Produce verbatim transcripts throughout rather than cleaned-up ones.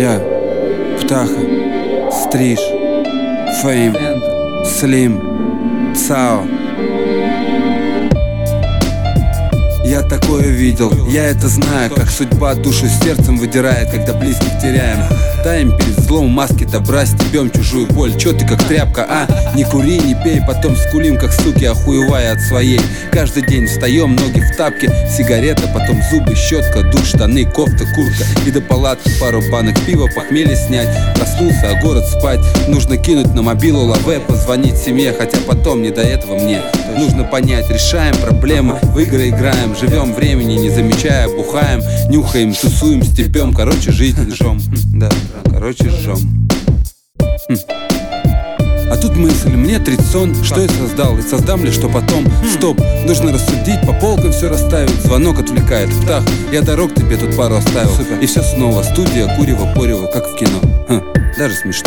Я, Птаха, Стриж, Фейм, Слим, Цао. Я такое видел, я это знаю, как судьба душу сердцем выдирает, когда близких теряем. Таем перед злом маски добра, стебем чужую боль. Чё ты как тряпка, а? Не кури, не пей, потом скулим, как суки, охуевая от своей. Каждый день встаем, ноги в тапке, сигарета, потом зубы, щетка, душ, штаны, кофта, куртка. И до палатки пару банок пива, похмелье снять. Проснулся, а город спать. Нужно кинуть на мобилу лаве, позвонить семье, хотя потом не до этого мне. Нужно понять, решаем проблемы, в игры играем, живем времени, не замечая, бухаем, нюхаем, тусуем, стебем, короче, жизнь жжем. Да, короче, жжем. Хм. А тут мысль, мне тридцать, что я создал, и создам ли, что потом. Стоп, нужно рассудить, по полкам все расставить. Звонок отвлекает, Птах, я дорог тебе тут пару оставил. Супер. И все снова, студия, курево, порево, как в кино. Ха, даже смешно.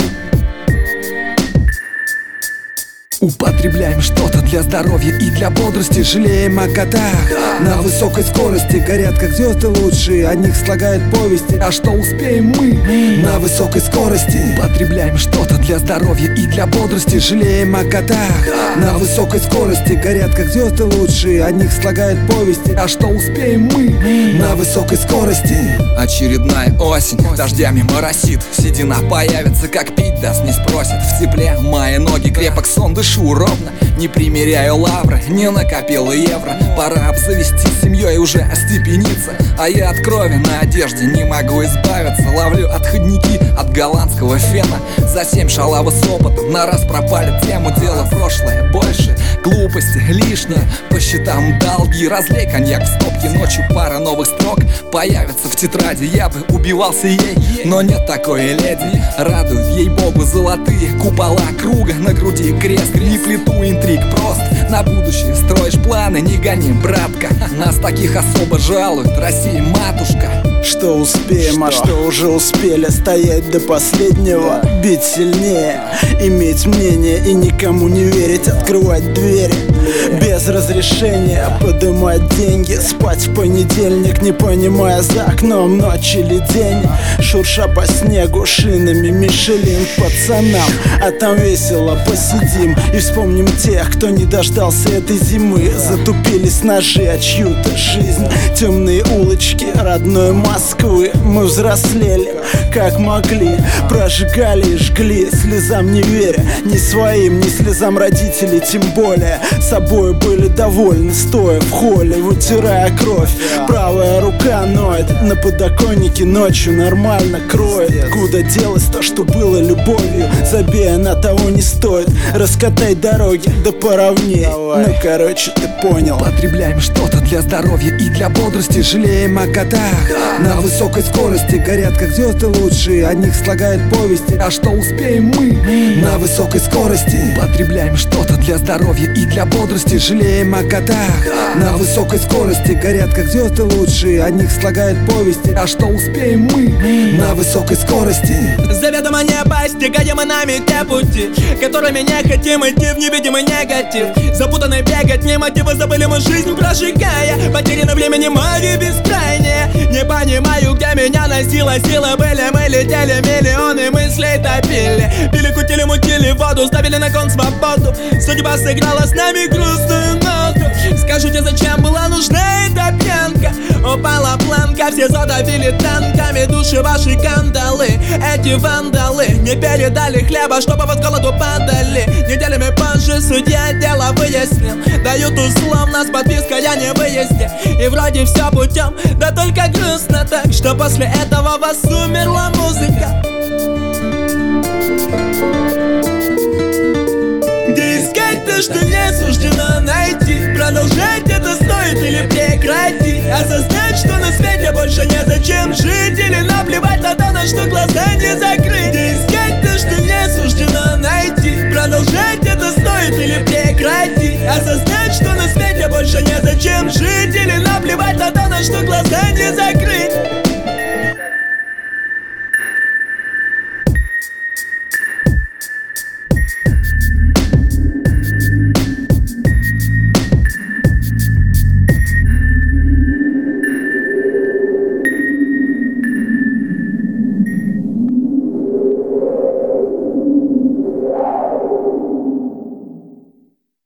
Употребляем что-то для здоровья и для бодрости. Жалеем о годах на высокой скорости. Горят как звезды лучшие, о них слагают повести. А что успеем мы на высокой скорости? Употребляем что-то для здоровья и для бодрости. Жалеем о годах на высокой скорости. Горят как звезды лучшие, о них слагают повести. А что успеем мы на высокой скорости? Очередная осень, дождями моросит. Седина появится, как пить даст, не спросит. В тепле мои ноги крепок сон, дышу ровно, не примеряю лавры, не накопил евро. Пора обзавестись семьей, уже остепениться. А я от крови на одежде не могу избавиться. Ловлю отходники от голландского фена. За семь шалавы с опытом на раз пропали тему. Дело прошлое, больше глупости, лишнее. По счетам долги, разлей коньяк в стопке. Ночью пара новых строк появится в тетради. Я бы убивался ей, но нет такой леди. Радуют ей-богу золотые купола круга. На груди крест, не плету интриг, прост. На будущее строишь планы, не гони, братка. Нас таких особо жалуют, Россия матушка. Что успеем, что? А что уже успели? Стоять до последнего, бить сильнее, иметь мнение и никому не верить. Открывать двери без разрешения, подымать деньги, спать в понедельник, не понимая за окном ночь или день. Шурша по снегу шинами Мишелин пацанам, а там весело посидим и вспомним тех, кто не дождался этой зимы. Затупились ножи о чью-то жизнь, темные улочки родной Москвы. Мы взрослели, как могли, прожигали и жгли, слезам не веря, ни своим, ни слезам родителей, тем более. Собой были довольны, стоя в холле, вытирая кровь. Правая рука ноет, на подоконнике ночью нормально кроет. Куда делось то, что было любовью? Забей, она того не стоит. Раскатай дороги, да поровней. Ну короче, ты понял. Употребляем что-то для здоровья и для бодрости. Жалеем о годах на высокой скорости. Горят как звезды лучшие, о них слагают повести. А что успеем мы на высокой скорости? Употребляем что-то для здоровья и для бодрости. Жалеем о годах на высокой скорости. Горят как звезды лучшие, о них слагают повести. А что успеем мы на высокой скорости? Заведомо не постигаем нами те пути, которыми не хотим идти в невидимый негатив. Запутанные бегать, не мотивы, забыли мы жизнь прожигая. Потеряно времени море бескрайнее. Не понимаю, где меня носила сила. Были мы, летели, миллионы мыслей топили. Пили, кутили, мутили воду, ставили на кон свободу. Судьба сыграла с нами грустную ноту. Скажите, зачем была нужна эта пьянка? Упала планка, все задавили танками души ваши кандалы. Эти вандалы не передали хлеба, чтобы вас голоду падали. Неделями позже судья дело выяснил. Дают условно с подпиской о невыезде. И вроде все путем, да только грустно так, что после этого вас умерла музыка. Где искать то, что не суждено найти? Продолжать это стоит или прекратить? Осознать, что на свете больше незачем жить, или наплевать на то, на что глаза не закрыть? Где искать то, что не суждено найти? Продолжать это стоит или прекратить? Осознать, что на свете больше незачем жить, или наплевать на то, на что глаза не закрыть?